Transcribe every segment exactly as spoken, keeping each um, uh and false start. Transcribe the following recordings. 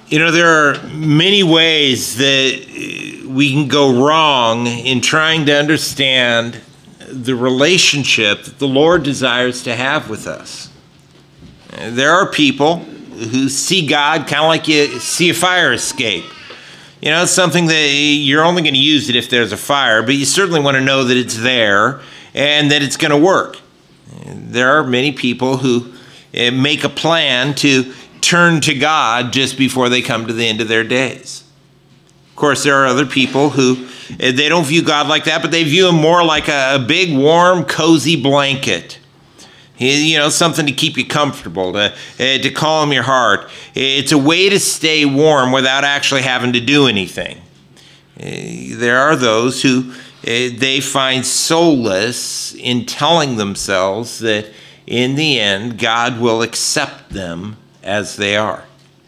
You know, there are many ways that we can go wrong in trying to understand the relationship that the Lord desires to have with us. There are people who see God kind of like you see a fire escape. You know, it's something that you're only going to use it if there's a fire, but you certainly want to know that it's there and that it's going to work. There are many people who make a plan to turn to God just before they come to the end of their days. Of course, there are other people who, they don't view God like that, but they view him more like a, a big, warm, cozy blanket. You know, something to keep you comfortable, to, uh, to calm your heart. It's a way to stay warm without actually having to do anything. Uh, there are those who, uh, they find solace in telling themselves that in the end, God will accept them as they are.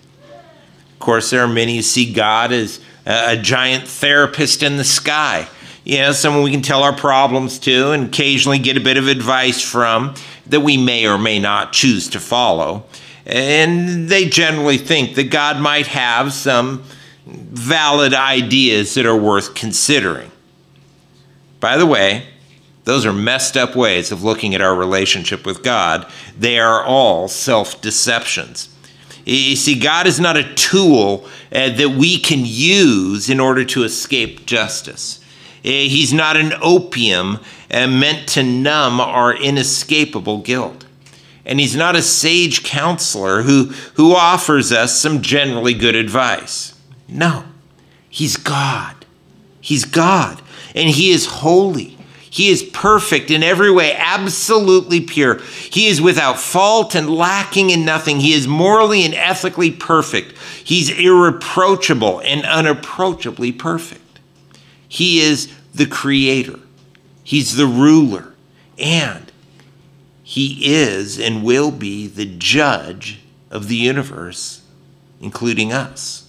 Of course, there are many who see God as a, a giant therapist in the sky. You know, someone we can tell our problems to and occasionally get a bit of advice from that we may or may not choose to follow. And they generally think that God might have some valid ideas that are worth considering. By the way, those are messed up ways of looking at our relationship with God. They are all self-deceptions. You see, God is not a tool uh, that we can use in order to escape justice. He's not an opium uh, meant to numb our inescapable guilt. And he's not a sage counselor who, who offers us some generally good advice. No, he's God. He's God, and he is holy. He is perfect in every way, absolutely pure. He is without fault and lacking in nothing. He is morally and ethically perfect. He's irreproachable and unapproachably perfect. He is the creator. He's the ruler. And he is and will be the judge of the universe, including us.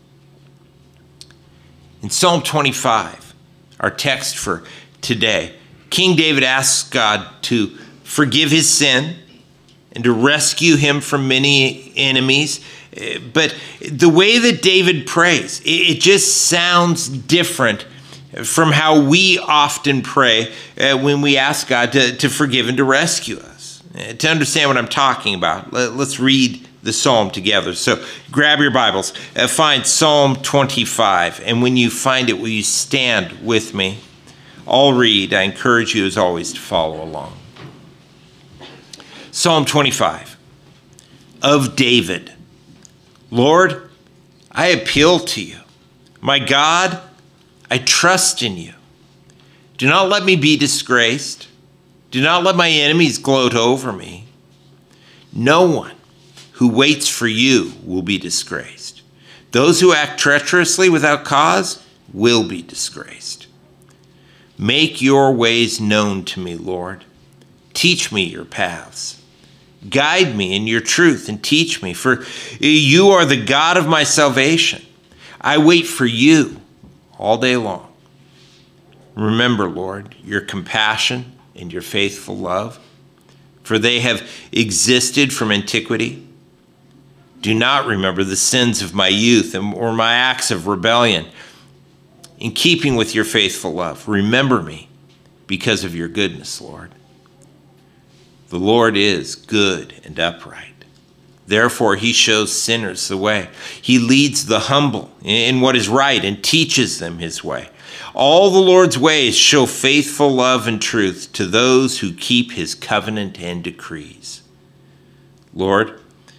In Psalm twenty-five, our text for today, King David asks God to forgive his sin and to rescue him from many enemies. But the way that David prays, it just sounds different from how we often pray when we ask God to, to forgive and to rescue us. To understand what I'm talking about, let's read the psalm together. So grab your Bibles, find Psalm twenty-five, and when you find it, will you stand with me? I'll read. I encourage you, as always, to follow along. Psalm twenty-five, of David. Lord, I appeal to you. My God, I trust in you. Do not let me be disgraced. Do not let my enemies gloat over me. No one who waits for you will be disgraced. Those who act treacherously without cause will be disgraced. Make your ways known to me, Lord. Teach me your paths. Guide me in your truth and teach me, for you are the God of my salvation. I wait for you all day long. Remember, Lord, your compassion and your faithful love, for they have existed from antiquity. Do not remember the sins of my youth or my acts of rebellion. In keeping with your faithful love, remember me because of your goodness, Lord. The Lord is good and upright. Therefore, he shows sinners the way. He leads the humble in what is right and teaches them his way. All the Lord's ways show faithful love and truth to those who keep his covenant and decrees. Lord,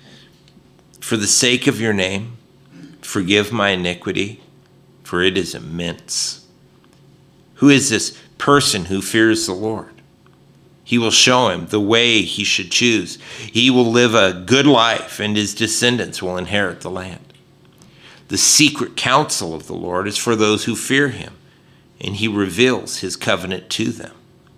for the sake of your name, forgive my iniquity, for it is immense. Who is this person who fears the Lord? He will show him the way he should choose. He will live a good life, and his descendants will inherit the land. The secret counsel of the Lord is for those who fear him, and he reveals his covenant to them.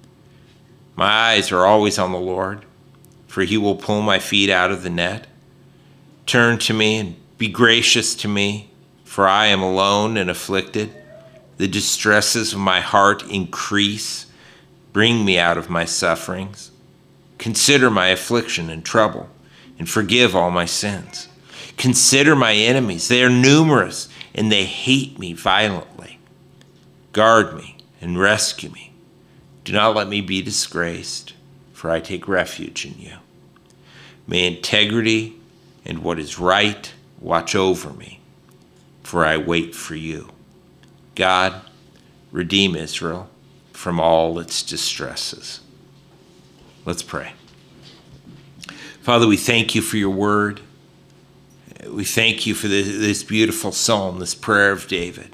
My eyes are always on the Lord, for he will pull my feet out of the net. Turn to me and be gracious to me, for I am alone and afflicted. The distresses of my heart increase. Bring me out of my sufferings. Consider my affliction and trouble, and forgive all my sins. Consider my enemies. They are numerous, and they hate me violently. Guard me and rescue me. Do not let me be disgraced, for I take refuge in you. May integrity and what is right watch over me, for I wait for you. God, redeem Israel from all its distresses. Let's pray. Father, we thank you for your word. We thank you for this, this beautiful psalm, this prayer of David.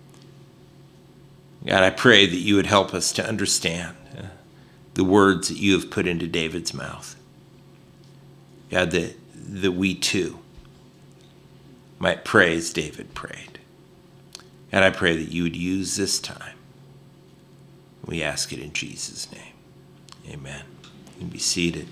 God, I pray that you would help us to understand uh, the words that you have put into David's mouth. God, that, that we too might pray as David prayed. And I pray that you would use this time. We ask it in Jesus' name. Amen. You can be seated.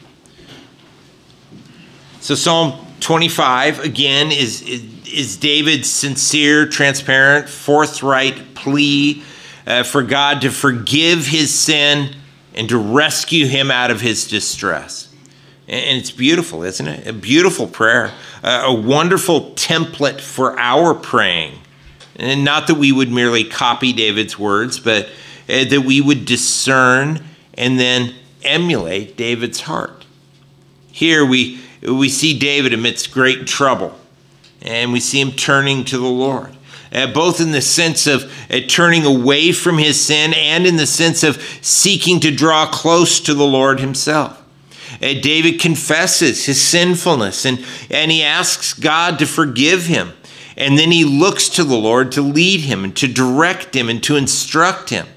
So Psalm twenty-five, again, is, is, is David's sincere, transparent, forthright plea uh, for God to forgive his sin and to rescue him out of his distress. And it's beautiful, isn't it? A beautiful prayer, uh, a wonderful template for our praying. And not that we would merely copy David's words, but uh, that we would discern and then emulate David's heart. Here we We see David amidst great trouble, and we see him turning to the Lord, uh, both in the sense of uh, turning away from his sin and in the sense of seeking to draw close to the Lord himself. Uh, David confesses his sinfulness, and, and he asks God to forgive him, and then he looks to the Lord to lead him and to direct him and to instruct him.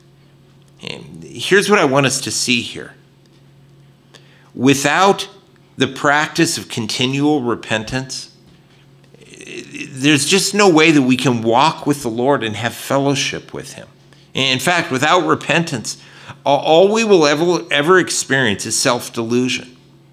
And here's what I want us to see here. Without the practice of continual repentance, there's just no way that we can walk with the Lord and have fellowship with him. In fact, without repentance, all we will ever, ever experience is self-delusion.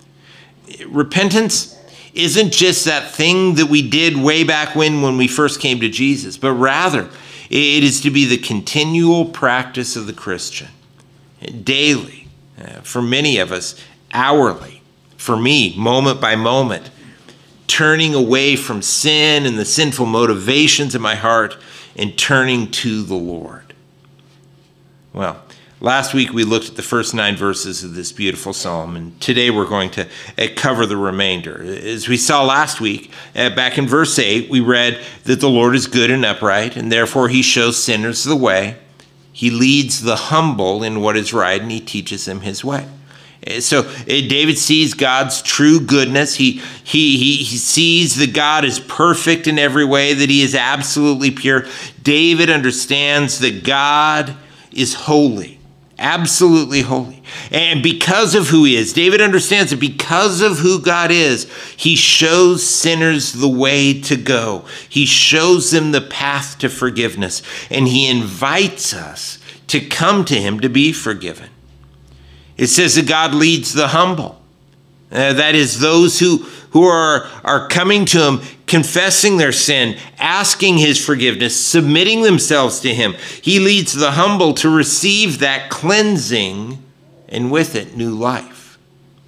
Repentance isn't just that thing that we did way back when, when we first came to Jesus, but rather it is to be the continual practice of the Christian, daily, for many of us, hourly. For me, moment by moment, turning away from sin and the sinful motivations in my heart and turning to the Lord. Well, last week we looked at the first nine verses of this beautiful psalm, and today we're going to cover the remainder. As we saw last week, back in verse eight, we read that the Lord is good and upright, and therefore he shows sinners the way. He leads the humble in what is right, and he teaches them his way. So David sees God's true goodness. He, he, he, he sees that God is perfect in every way, that he is absolutely pure. David understands that God is holy, absolutely holy. And because of who he is, David understands that because of who God is, he shows sinners the way to go. He shows them the path to forgiveness, and he invites us to come to him to be forgiven. It says that God leads the humble. Uh, that is those who, who are, are coming to him, confessing their sin, asking his forgiveness, submitting themselves to him. He leads the humble to receive that cleansing and with it new life.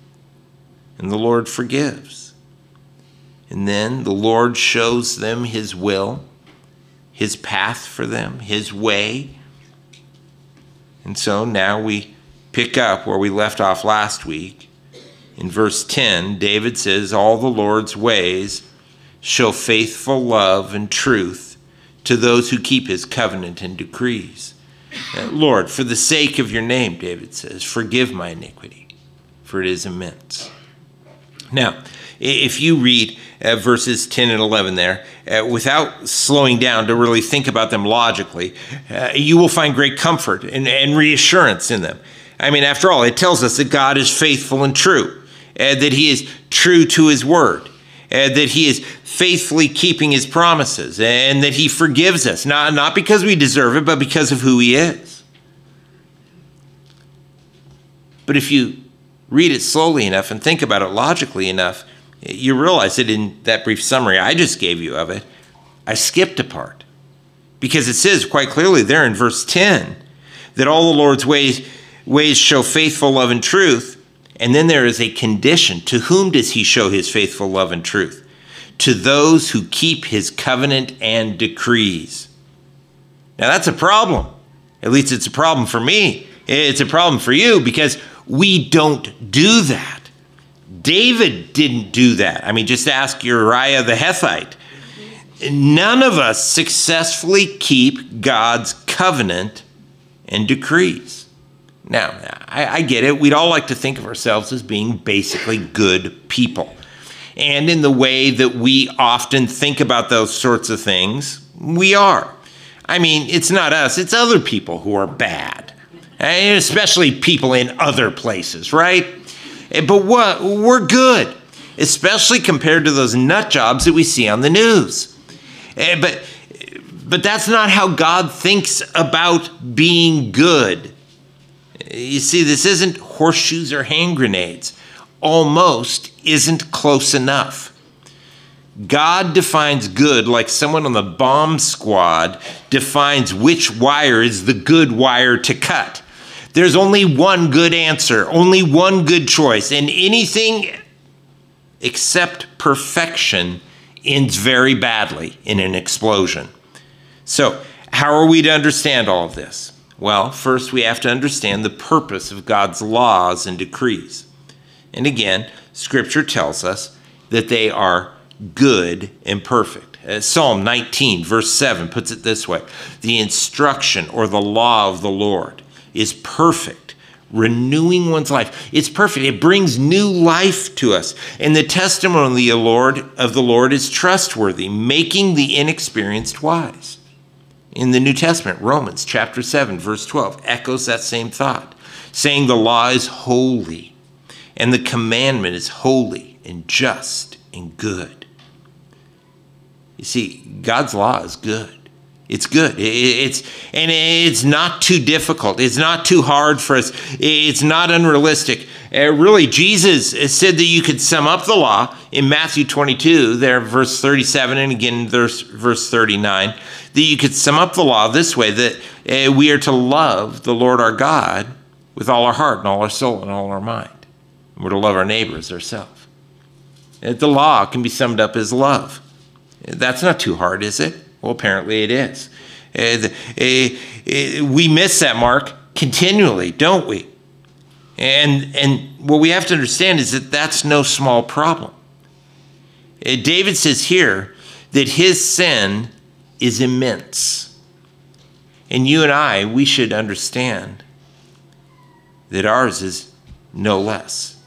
And the Lord forgives. And then the Lord shows them his will, his path for them, his way. And so now we pick up where we left off last week. In verse ten, David says, all the Lord's ways show faithful love and truth to those who keep his covenant and decrees. Uh, Lord, for the sake of your name, David says, forgive my iniquity, for it is immense. Now, if you read uh, verses ten and eleven there, uh, without slowing down to really think about them logically, uh, you will find great comfort and, and reassurance in them. I mean, after all, it tells us that God is faithful and true, uh, that he is true to his word, uh, that he is faithfully keeping his promises, and that he forgives us, not, not because we deserve it, but because of who he is. But if you read it slowly enough and think about it logically enough, you realize that in that brief summary I just gave you of it, I skipped a part. Because it says quite clearly there in verse ten that all the Lord's ways ways show faithful love and truth. And then there is a condition. To whom does he show his faithful love and truth? to those who keep his covenant and decrees. Now that's a problem. At least it's a problem for me. It's a problem for you because we don't do that. David didn't do that. I mean, just ask Uriah the Hittite. None of us successfully keep God's covenant and decrees. Now, I, I get it. We'd all like to think of ourselves as being basically good people. And in the way that we often think about those sorts of things, we are. I mean, it's not us, it's other people who are bad. And especially people in other places, right? But what, we're good, especially compared to those nut jobs that we see on the news. But, but that's not how God thinks about being good. You see, this isn't horseshoes or hand grenades. Almost isn't close enough. God defines good like someone on the bomb squad defines which wire is the good wire to cut. There's only one good answer, only one good choice, and anything except perfection ends very badly in an explosion. So, how are we to understand all of this? Well, first we have to understand the purpose of God's laws and decrees. And again, Scripture tells us that they are good and perfect. Uh, Psalm nineteen, verse seven puts it this way: the instruction or the law of the Lord is perfect, renewing one's life. It's perfect. It brings new life to us. And the testimony of the Lord, of the Lord is trustworthy, making the inexperienced wise. In the New Testament, Romans chapter seven, verse twelve, echoes that same thought, saying the law is holy, and the commandment is holy and just and good. You see, God's law is good. It's good. It's and it's not too difficult. It's not too hard for us. It's not unrealistic. Uh, really, Jesus said that you could sum up the law in Matthew twenty-two, there, verse thirty-seven, and again, verse, verse thirty-nine, that you could sum up the law this way, that uh, we are to love the Lord our God with all our heart and all our soul and all our mind. And we're to love our neighbors ourselves. The law can be summed up as love. That's not too hard, is it? Well, apparently it is. Uh, uh, uh, we miss that mark continually, don't we? And, and what we have to understand is that that's no small problem. Uh, David says here that his sin is immense. And you and I, we should understand that ours is no less.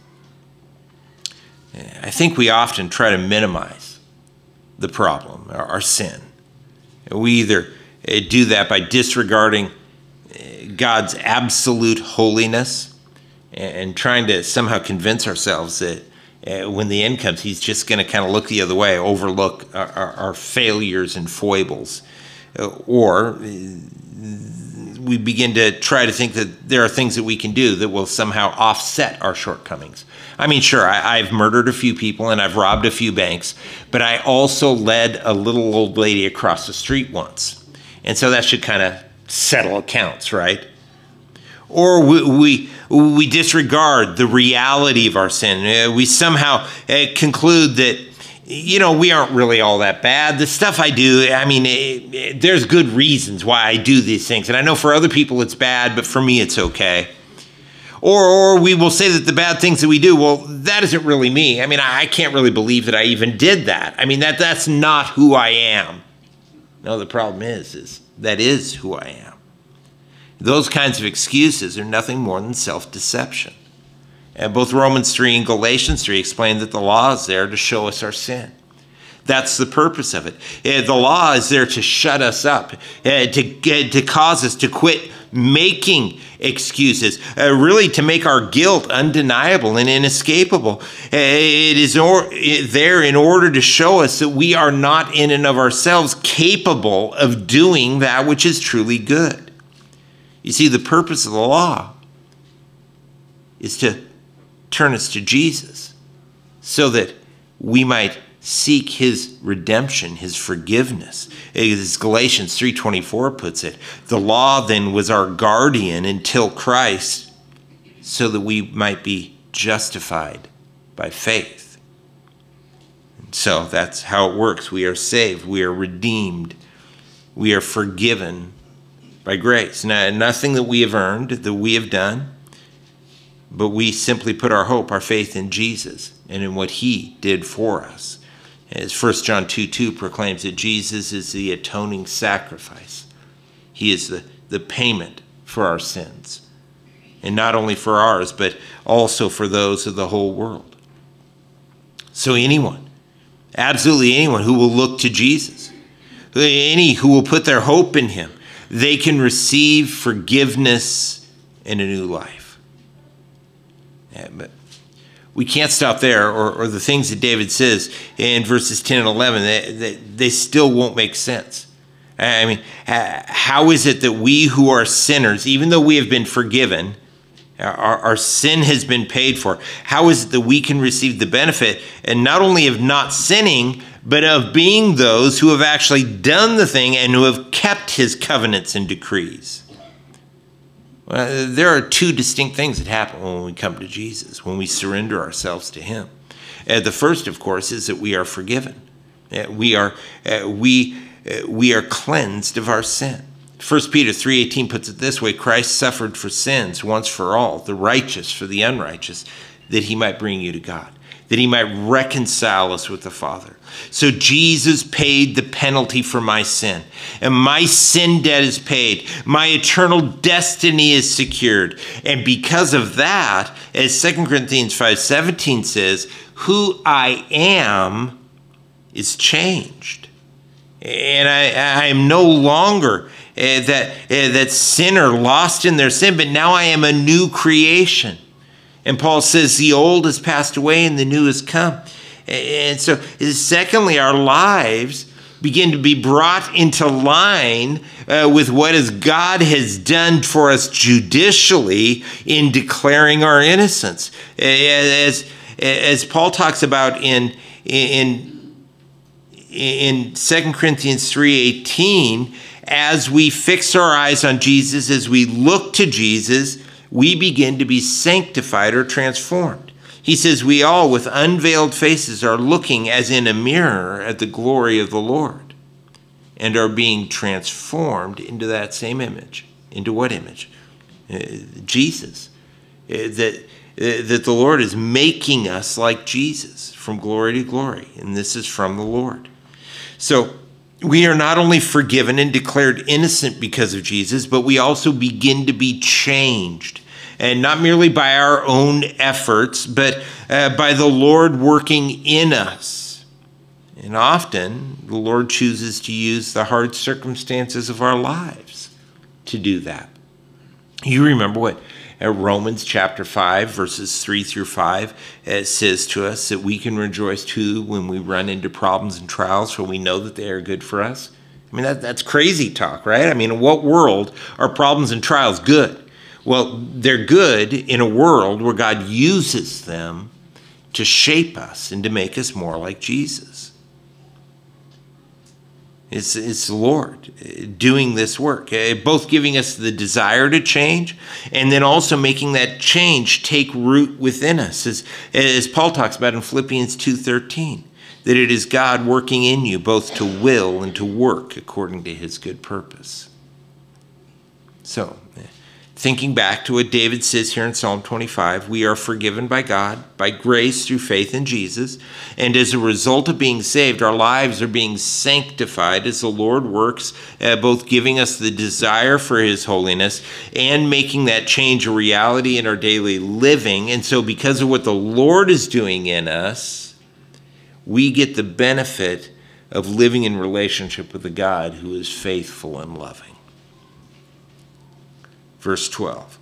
I think we often try to minimize the problem, our sin. We either do that by disregarding God's absolute holiness and trying to somehow convince ourselves that when the end comes, he's just going to kind of look the other way, overlook our, our, our failures and foibles. Or we begin to try to think that there are things that we can do that will somehow offset our shortcomings. I mean, sure, I, I've murdered a few people and I've robbed a few banks, but I also led a little old lady across the street once. And so that should kind of settle accounts, right? Or we, we, we disregard the reality of our sin. Uh, we somehow uh, conclude that, you know, we aren't really all that bad. The stuff I do, I mean, it, it, there's good reasons why I do these things. And I know for other people it's bad, but for me it's okay. Or, or we will say that the bad things that we do, well, that isn't really me. I mean, I, I can't really believe that I even did that. I mean, that that's not who I am. No, the problem is, is that is who I am. Those kinds of excuses are nothing more than self-deception. And both Romans three and Galatians three explain that the law is there to show us our sin. That's the purpose of it. The law is there to shut us up, to, to cause us to quit making excuses, uh, really to make our guilt undeniable and inescapable. It is or, it, there in order to show us that we are not in and of ourselves capable of doing that which is truly good. You see, the purpose of the law is to turn us to Jesus so that we might seek his redemption, his forgiveness. As Galatians three twenty-four puts it, the law then was our guardian until Christ, so that we might be justified by faith. So that's how it works. We are saved. We are redeemed. We are forgiven by grace. Now, nothing that we have earned, that we have done, but we simply put our hope, our faith in Jesus and in what he did for us. As First John two two proclaims that Jesus is the atoning sacrifice. He is the, the payment for our sins. And not only for ours, but also for those of the whole world. So anyone, absolutely anyone who will look to Jesus, any who will put their hope in him, they can receive forgiveness and a new life. Yeah, but we can't stop there, or, or the things that David says in verses ten and eleven, they, they, they still won't make sense. I mean, how is it that we who are sinners, even though we have been forgiven, our, our sin has been paid for, how is it that we can receive the benefit, and not only of not sinning, but of being those who have actually done the thing and who have kept his covenants and decrees? Well, there are two distinct things that happen when we come to Jesus, when we surrender ourselves to him. Uh, the first, of course, is that we are forgiven. Uh, we are uh, we uh, we are cleansed of our sin. First Peter three eighteen puts it this way: Christ suffered for sins once for all, the righteous for the unrighteous, that he might bring you to God, that he might reconcile us with the Father. So Jesus paid the penalty for my sin, and my sin debt is paid. My eternal destiny is secured. And because of that, as Second Corinthians five seventeen says, who I am is changed. And I, I am no longer uh, that, uh, that sinner lost in their sin, but now I am a new creation. And Paul says the old has passed away and the new has come. And so, secondly, our lives begin to be brought into line uh, with what is God has done for us judicially in declaring our innocence. As, as Paul talks about in, in, in Second Corinthians three eighteen, as we fix our eyes on Jesus, as we look to Jesus, we begin to be sanctified or transformed. He says we all with unveiled faces are looking as in a mirror at the glory of the Lord and are being transformed into that same image. Into what image? Uh, Jesus. Uh, that, uh, that the Lord is making us like Jesus from glory to glory. And this is from the Lord. So we are not only forgiven and declared innocent because of Jesus, but we also begin to be changed. And not merely by our own efforts, but uh, by the Lord working in us. And often, the Lord chooses to use the hard circumstances of our lives to do that. You remember what uh, Romans chapter five, verses three through five, uh, says to us that we can rejoice too when we run into problems and trials, for we know that they are good for us. I mean, that, that's crazy talk, right? I mean, in what world are problems and trials good? Well, they're good in a world where God uses them to shape us and to make us more like Jesus. It's, it's the Lord doing this work, both giving us the desire to change and then also making that change take root within us. As, as Paul talks about in Philippians two thirteen, that it is God working in you both to will and to work according to his good purpose. So, thinking back to what David says here in Psalm twenty-five, we are forgiven by God, by grace through faith in Jesus. And as a result of being saved, our lives are being sanctified as the Lord works, uh, both giving us the desire for his holiness and making that change a reality in our daily living. And so because of what the Lord is doing in us, we get the benefit of living in relationship with a God who is faithful and loving. Verse twelve.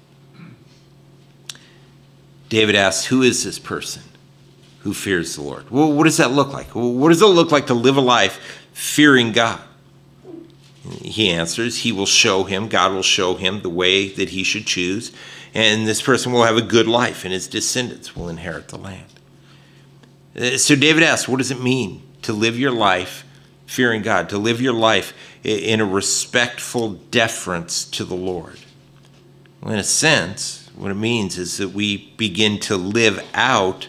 David asks, who is this person who fears the Lord? Well, what does that look like? Well, what does it look like to live a life fearing God? He answers, he will show him, God will show him the way that he should choose, and this person will have a good life, and his descendants will inherit the land. So David asks, what does it mean to live your life fearing God, to live your life in a respectful deference to the Lord? Well, in a sense, what it means is that we begin to live out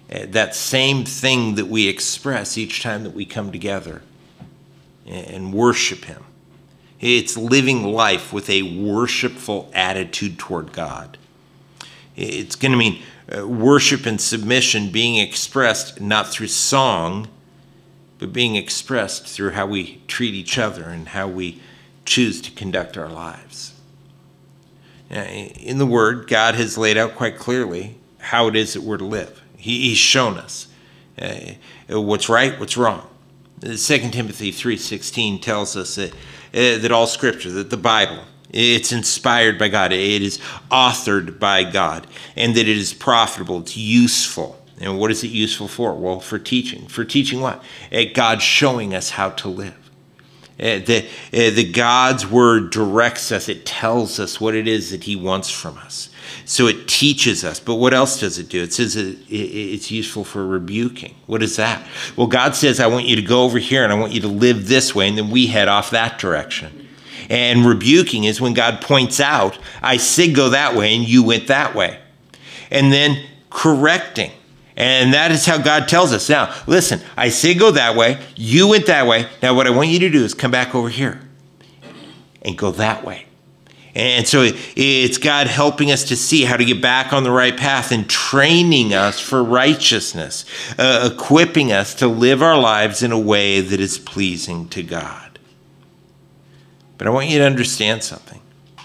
Uh, that same thing that we express each time that we come together and worship him. It's living life with a worshipful attitude toward God. It's going to mean uh, worship and submission being expressed not through song, but being expressed through how we treat each other and how we choose to conduct our lives. Now, in the Word, God has laid out quite clearly how it is that we're to live. He, he's shown us uh, what's right, what's wrong. Second Timothy three sixteen tells us that, uh, that all Scripture, that the Bible, it's inspired by God, it is authored by God, and that it is profitable, it's useful. And what is it useful for? Well, for teaching. For teaching what? Uh, God showing us how to live. Uh, the, uh, the God's Word directs us. It tells us what it is that he wants from us. So it teaches us. But what else does it do? It says it, it, it's useful for rebuking. What is that? Well, God says, I want you to go over here and I want you to live this way. And then we head off that direction. And rebuking is when God points out, I said go that way and you went that way. And then correcting. And that is how God tells us. Now, listen, I say go that way. You went that way. Now, what I want you to do is come back over here and go that way. And so it's God helping us to see how to get back on the right path and training us for righteousness, uh, equipping us to live our lives in a way that is pleasing to God. But I want you to understand something.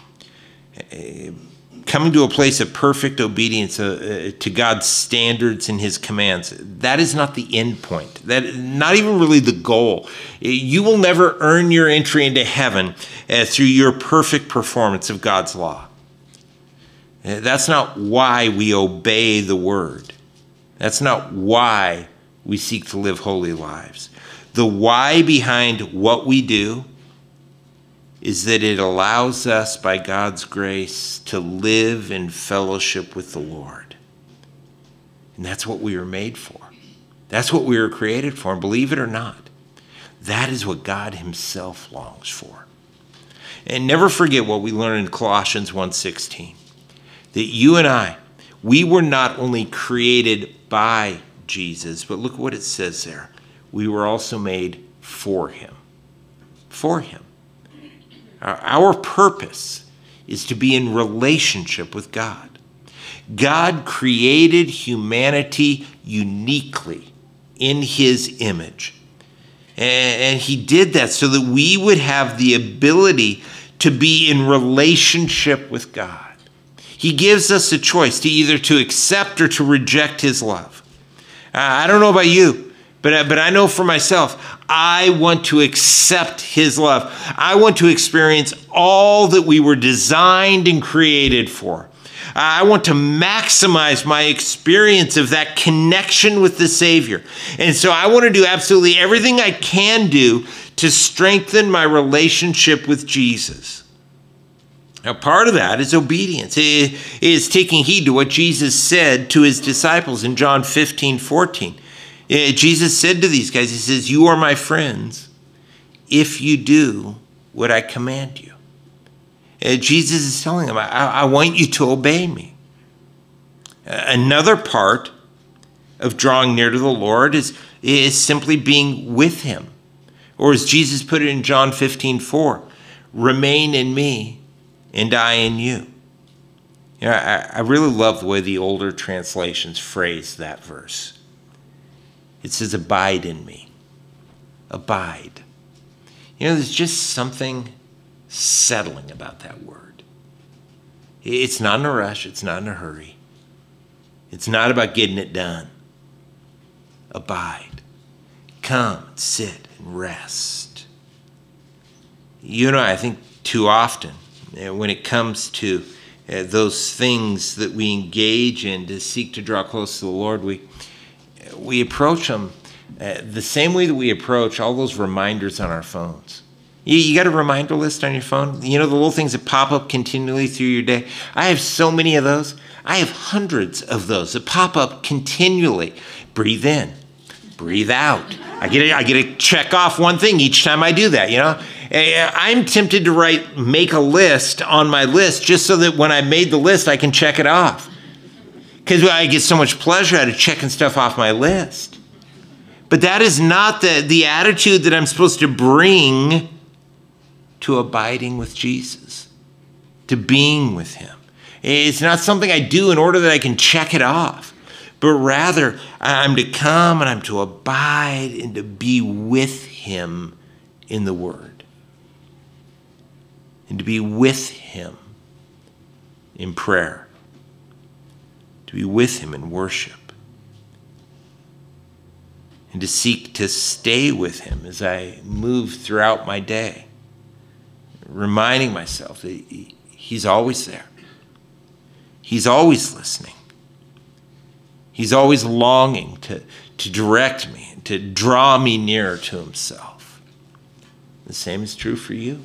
Coming to a place of perfect obedience uh, to God's standards and his commands, that is not the end point. That not even really the goal. You will never earn your entry into heaven uh, through your perfect performance of God's law. Uh, that's not why we obey the word. That's not why we seek to live holy lives. The why behind what we do is that it allows us, by God's grace, to live in fellowship with the Lord. And that's what we were made for. That's what we were created for. And believe it or not, that is what God himself longs for. And never forget what we learned in Colossians one sixteen, that you and I, we were not only created by Jesus, but look what it says there. We were also made for him. For him. Our purpose is to be in relationship with God. God created humanity uniquely in his image. And he did that so that we would have the ability to be in relationship with God. He gives us a choice to either to accept or to reject his love. I don't know about you, but, but I know for myself, I want to accept his love. I want to experience all that we were designed and created for. I want to maximize my experience of that connection with the Savior. And so I want to do absolutely everything I can do to strengthen my relationship with Jesus. Now, part of that is obedience. It is taking heed to what Jesus said to his disciples in John fifteen fourteen. Jesus said to these guys, he says, you are my friends if you do what I command you. And Jesus is telling them, I, I want you to obey me. Another part of drawing near to the Lord is, is simply being with him. Or as Jesus put it in John fifteen four, remain in me and I in you. You know, I, I really love the way the older translations phrase that verse. It says, abide in me. Abide. You know, there's just something settling about that word. It's not in a rush. It's not in a hurry. It's not about getting it done. Abide. Come, sit, and rest. You know, I think too often, when it comes to uh, those things that we engage in to seek to draw close to the Lord, we we approach them uh, the same way that we approach all those reminders on our phones. You, you got a reminder list on your phone? You know, the little things that pop up continually through your day? I have so many of those. I have hundreds of those that pop up continually. Breathe in, breathe out. I get to, I get to check off one thing each time I do that, you know? I'm tempted to write, make a list on my list just so that when I made the list, I can check it off. because I get so much pleasure out of checking stuff off my list. But that is not the, the attitude that I'm supposed to bring to abiding with Jesus, to being with him. It's not something I do in order that I can check it off, but rather I'm to come and I'm to abide and to be with him in the Word, and to be with him in prayer, to be with him in worship, and to seek to stay with him as I move throughout my day, reminding myself that he's always there. He's always listening. He's always longing to, to direct me, to draw me nearer to himself. The same is true for you.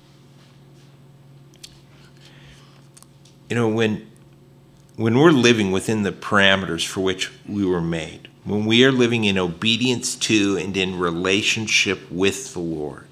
You know, when, when we're living within the parameters for which we were made, when we are living in obedience to and in relationship with the Lord,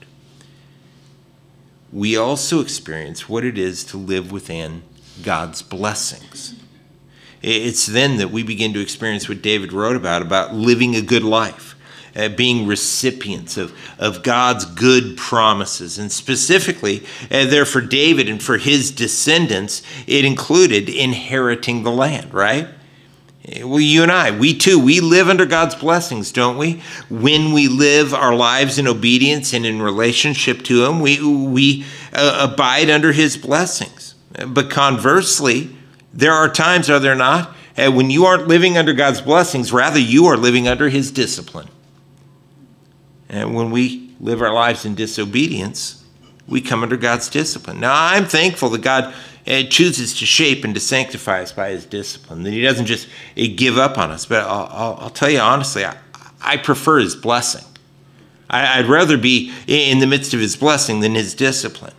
we also experience what it is to live within God's blessings. It's then that we begin to experience what David wrote about, about living a good life, uh, being recipients of, of God's good promises. And specifically, uh, there for David and for his descendants, it included inheriting the land, right? Well, you and I, we too, we live under God's blessings, don't we? When we live our lives in obedience and in relationship to him, we, we uh, abide under his blessings. But conversely, there are times, are there not, uh, when you aren't living under God's blessings, rather you are living under his discipline. And when we live our lives in disobedience, we come under God's discipline. Now, I'm thankful that God uh, chooses to shape and to sanctify us by his discipline, that he doesn't just uh, give up on us. But I'll, I'll, I'll tell you honestly, I, I prefer his blessing. I, I'd rather be in the midst of his blessing than his discipline.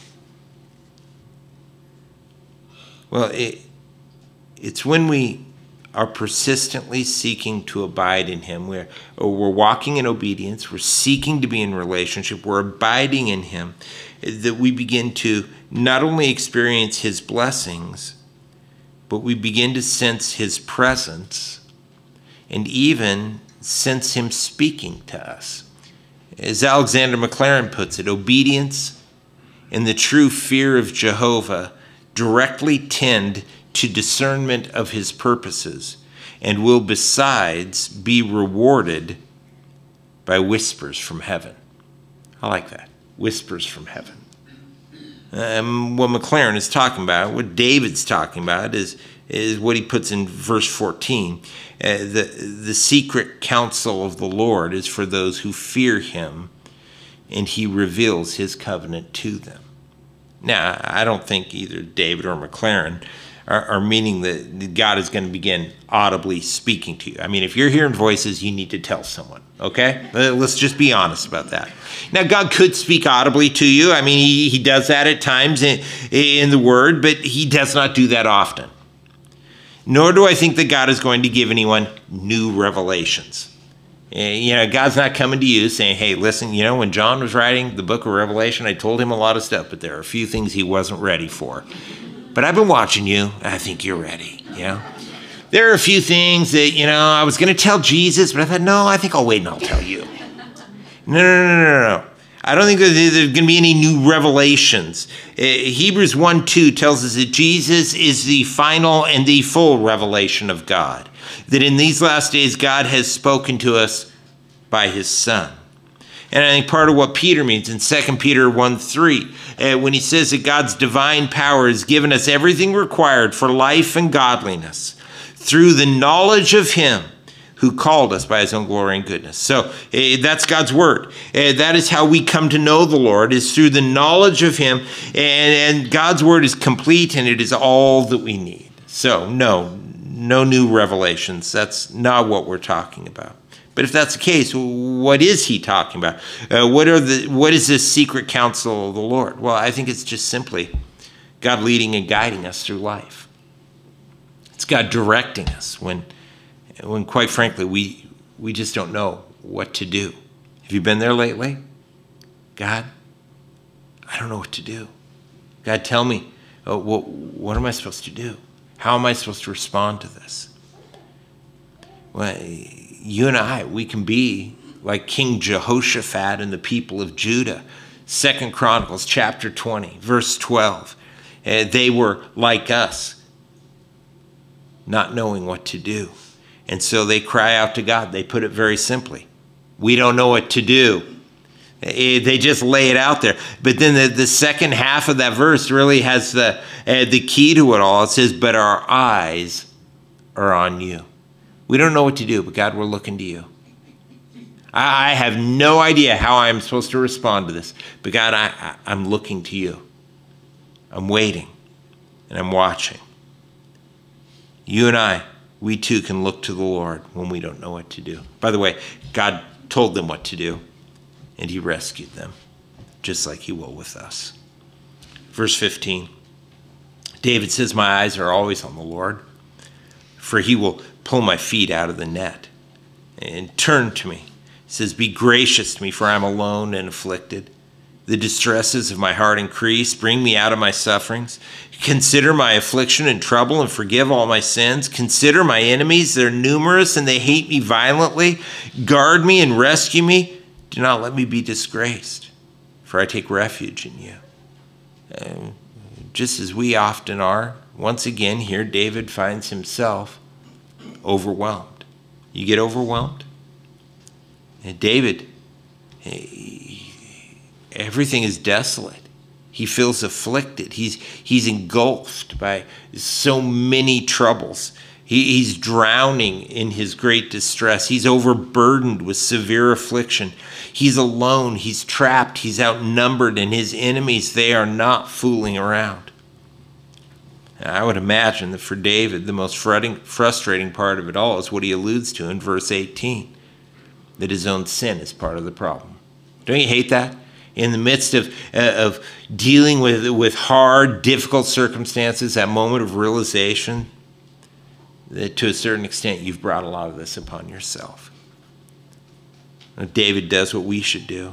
Well, it, it's when we are persistently seeking to abide in him, we're, we're walking in obedience, we're seeking to be in relationship, we're abiding in him, that we begin to not only experience his blessings, but we begin to sense his presence and even sense him speaking to us. As Alexander Maclaren puts it, obedience and the true fear of Jehovah directly tend to discernment of his purposes and will besides be rewarded by whispers from heaven. I like that. Whispers from heaven. Um, what Maclaren is talking about, what David's talking about, is, is what he puts in verse fourteen. Uh, the, the secret counsel of the Lord is for those who fear him, and he reveals his covenant to them. Now, I don't think either David or Maclaren are, are meaning that God is going to begin audibly speaking to you. I mean, if you're hearing voices, you need to tell someone, okay? Let's just be honest about that. Now, God could speak audibly to you. I mean, he, he does that at times in, in the Word, but he does not do that often. Nor do I think that God is going to give anyone new revelations. You know, God's not coming to you saying, hey, listen, you know, when John was writing the book of Revelation, I told him a lot of stuff, but there are a few things he wasn't ready for. But I've been watching you. I think you're ready, you know. There are a few things that, you know, I was going to tell Jesus, but I thought, no, I think I'll wait and I'll tell you. No, no, no, no, no. I don't think there's going to be any new revelations. Uh, Hebrews one two tells us that Jesus is the final and the full revelation of God. That in these last days, God has spoken to us by his Son. And I think part of what Peter means in Second Peter one three, uh, when he says that God's divine power has given us everything required for life and godliness through the knowledge of him who called us by his own glory and goodness. So uh, that's God's word. Uh, that is how we come to know the Lord, is through the knowledge of him. And, and God's word is complete and it is all that we need. So no, no new revelations. That's not what we're talking about. But if that's the case, what is he talking about? Uh, what are the? What is this secret counsel of the Lord? Well, I think it's just simply God leading and guiding us through life. It's God directing us when, when quite frankly, we we just don't know what to do. Have you been there lately? God, I don't know what to do. God, tell me, oh, what, what am I supposed to do? How am I supposed to respond to this? Well, you and I, we can be like King Jehoshaphat and the people of Judah. Second Chronicles chapter twenty, verse twelve. Uh, they were like us, not knowing what to do. And so they cry out to God. They put it very simply. We don't know what to do. They just lay it out there. But then the, the second half of that verse really has the, uh, the key to it all. It says, but our eyes are on you. We don't know what to do, but God, we're looking to you. I, I have no idea how I'm supposed to respond to this. But God, I, I, I'm looking to you. I'm waiting and I'm watching. You and I, we too can look to the Lord when we don't know what to do. By the way, God told them what to do. And he rescued them, just like he will with us. Verse fifteen, David says, my eyes are always on the Lord, for he will pull my feet out of the net and turn to me. He says, be gracious to me, for I'm alone and afflicted. The distresses of my heart increase. Bring me out of my sufferings. Consider my affliction and trouble and forgive all my sins. Consider my enemies. They're numerous and they hate me violently. Guard me and rescue me. Do not let me be disgraced, for I take refuge in you. And just as we often are, once again here David finds himself overwhelmed. You get overwhelmed? And David, he, everything is desolate. He feels afflicted. He's, he's engulfed by so many troubles. He, he's drowning in his great distress. He's overburdened with severe affliction. He's alone. He's trapped. He's outnumbered. And his enemies, they are not fooling around. And I would imagine that for David, the most frustrating part of it all is what he alludes to in verse eighteen, that his own sin is part of the problem. Don't you hate that? In the midst of, uh, of dealing with, with hard, difficult circumstances, that moment of realization that to a certain extent you've brought a lot of this upon yourself. David does what we should do.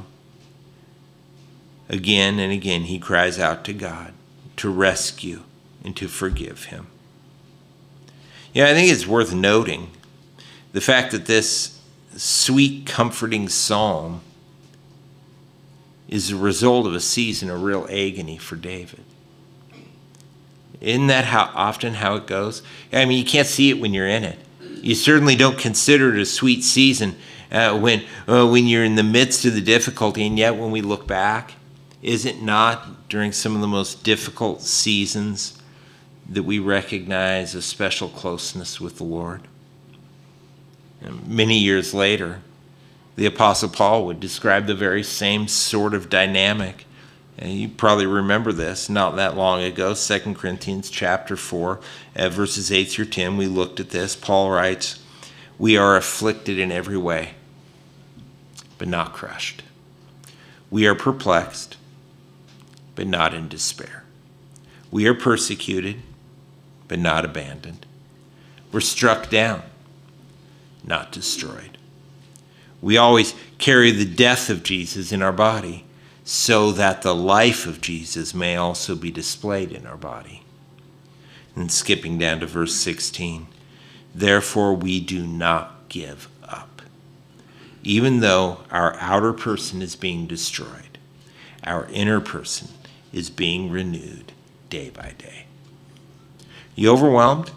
Again and again, he cries out to God to rescue and to forgive him. Yeah, I think it's worth noting the fact that this sweet, comforting psalm is the result of a season of real agony for David. Isn't that how often how it goes? I mean, you can't see it when you're in it. You certainly don't consider it a sweet season uh, when uh, when you're in the midst of the difficulty. And yet when we look back, is it not during some of the most difficult seasons that we recognize a special closeness with the Lord? And many years later, the Apostle Paul would describe the very same sort of dynamic. And you probably remember this not that long ago, Second Corinthians chapter four, uh, verses eight through ten. We looked at this. Paul writes, we are afflicted in every way, but not crushed. We are perplexed, but not in despair. We are persecuted, but not abandoned. We're struck down, not destroyed. We always carry the death of Jesus in our body, so that the life of Jesus may also be displayed in our body. And skipping down to verse sixteen, therefore we do not give up. Even though our outer person is being destroyed, our inner person is being renewed day by day. You overwhelmed?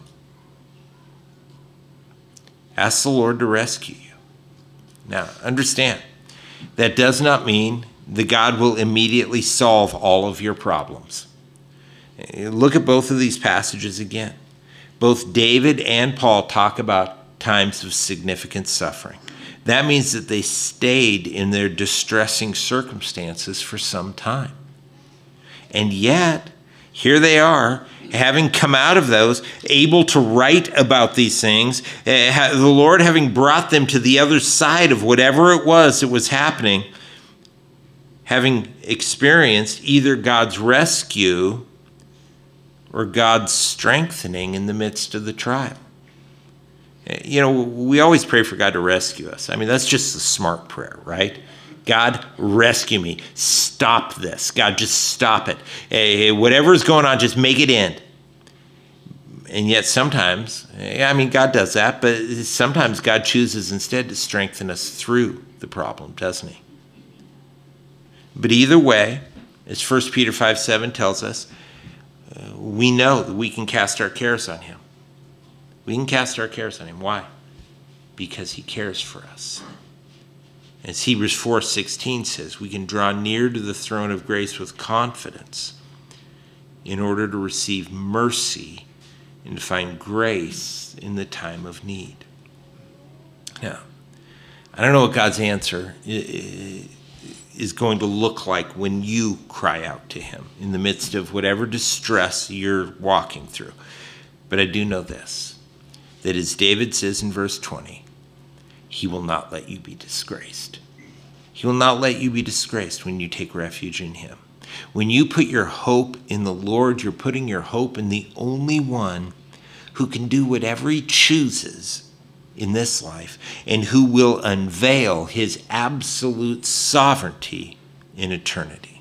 Ask the Lord to rescue you. Now, understand, that does not mean that God will immediately solve all of your problems. Look at both of these passages again. Both David and Paul talk about times of significant suffering. That means that they stayed in their distressing circumstances for some time. And yet, here they are, having come out of those, able to write about these things, uh, the Lord having brought them to the other side of whatever it was that was happening, having experienced either God's rescue or God's strengthening in the midst of the trial. You know, we always pray for God to rescue us. I mean, that's just a smart prayer, right? God, rescue me. Stop this. God, just stop it. Hey, whatever's going on, just make it end. And yet sometimes, I mean, God does that, but sometimes God chooses instead to strengthen us through the problem, doesn't he? But either way, as First Peter five seven tells us, uh, we know that we can cast our cares on him. We can cast our cares on him. Why? Because he cares for us. As Hebrews four sixteen says, we can draw near to the throne of grace with confidence in order to receive mercy and to find grace in the time of need. Now, I don't know what God's answer is going to look like when you cry out to him in the midst of whatever distress you're walking through. But I do know this, that as David says in verse twenty, he will not let you be disgraced. He will not let you be disgraced when you take refuge in him. When you put your hope in the Lord, you're putting your hope in the only one who can do whatever he chooses in this life and who will unveil his absolute sovereignty in eternity.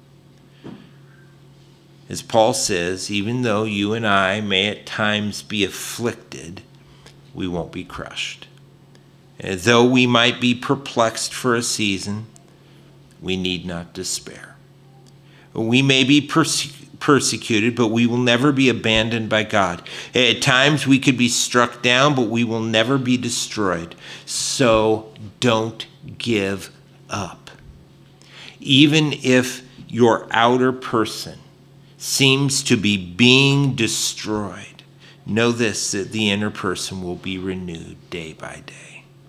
As Paul says, even though you and I may at times be afflicted, we won't be crushed. Though we might be perplexed for a season, we need not despair. We may be perse- persecuted, but we will never be abandoned by God. At times we could be struck down, but we will never be destroyed. So don't give up. Even if your outer person seems to be being destroyed, know this, that the inner person will be renewed day by day.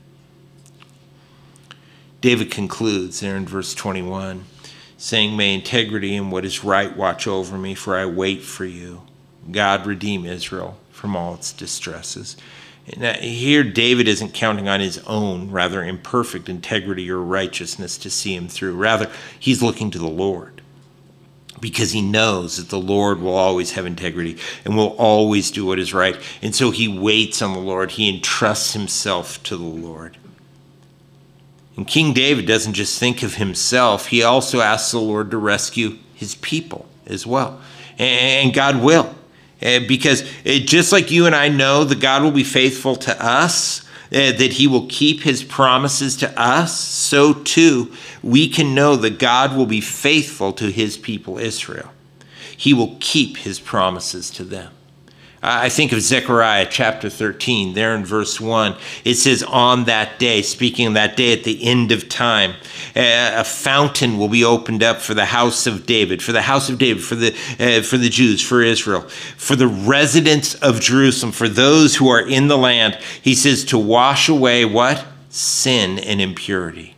David concludes there in verse twenty-one, saying, may integrity and what is right watch over me, for I wait for you. God redeem Israel from all its distresses. And here David isn't counting on his own rather imperfect integrity or righteousness to see him through. Rather, he's looking to the Lord, because he knows that the Lord will always have integrity and will always do what is right. And so he waits on the Lord. He entrusts himself to the Lord. And King David doesn't just think of himself. He also asks the Lord to rescue his people as well. And God will. Because just like you and I know that God will be faithful to us, that he will keep his promises to us, so too we can know that God will be faithful to his people Israel. He will keep his promises to them. I think of Zechariah chapter thirteen, there in verse one. It says, on that day, speaking of that day at the end of time, a fountain will be opened up for the house of David, for the house of David, for the uh, for the Jews, for Israel, for the residents of Jerusalem, for those who are in the land. He says to wash away what? Sin and impurity.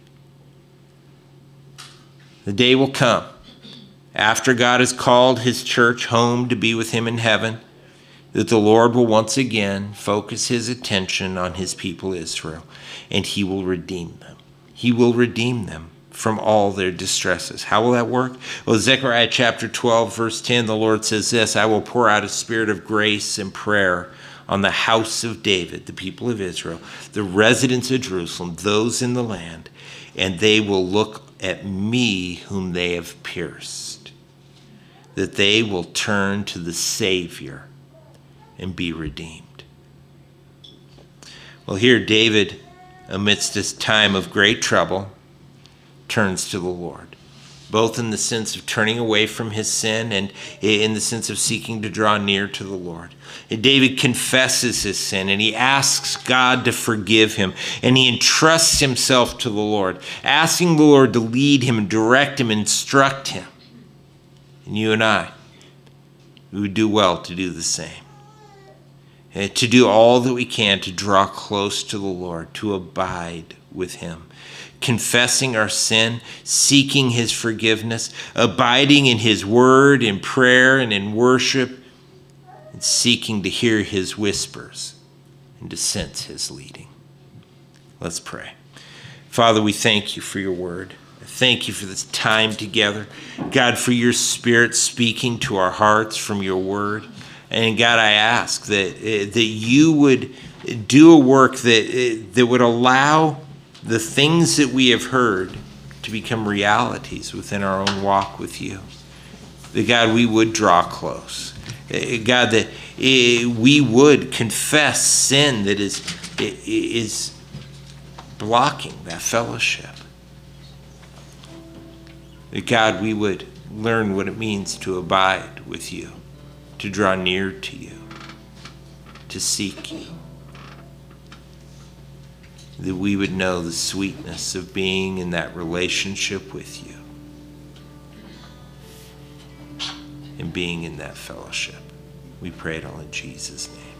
The day will come after God has called his church home to be with him in heaven, that the Lord will once again focus his attention on his people Israel, and he will redeem them. He will redeem them from all their distresses. How will that work? Well, Zechariah chapter twelve, verse ten, the Lord says this, I will pour out a spirit of grace and prayer on the house of David, the people of Israel, the residents of Jerusalem, those in the land, and they will look at me whom they have pierced, that they will turn to the Savior and be redeemed. Well, here David, amidst this time of great trouble, turns to the Lord, both in the sense of turning away from his sin and in the sense of seeking to draw near to the Lord. And David confesses his sin and he asks God to forgive him, and he entrusts himself to the Lord, asking the Lord to lead him and direct him, instruct him. And you and I, we would do well to do the same. To do all that we can to draw close to the Lord, to abide with him, confessing our sin, seeking his forgiveness, abiding in his word, in prayer and in worship, and seeking to hear his whispers and to sense his leading. Let's pray. Father, we thank you for your word. Thank you for this time together. God, for your Spirit speaking to our hearts from your word. And God, I ask that uh, that you would do a work that uh, that would allow the things that we have heard to become realities within our own walk with you. That God, we would draw close. Uh, God, that uh, we would confess sin that is, is blocking that fellowship. That God, we would learn what it means to abide with you, to draw near to you, to seek you. That we would know the sweetness of being in that relationship with you and being in that fellowship. We pray it all in Jesus' name.